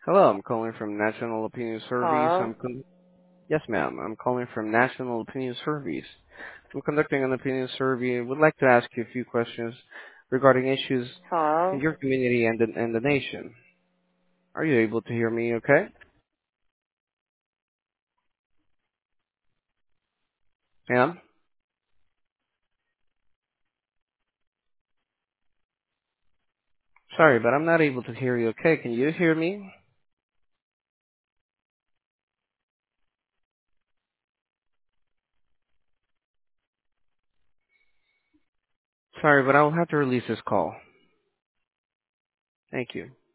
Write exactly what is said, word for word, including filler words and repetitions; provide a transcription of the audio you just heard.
Hello, I'm calling from National Opinion Surveys. Hello? I'm con- yes, ma'am. I'm calling from National Opinion Surveys. I'm conducting an opinion survey and would like to ask you a few questions regarding issues in Hello? your community and the, and the nation. Are you able to hear me okay? Ma'am? Sorry, but I'm not able to hear you okay. Can you hear me? Sorry, but I'll have to release this call. Thank you.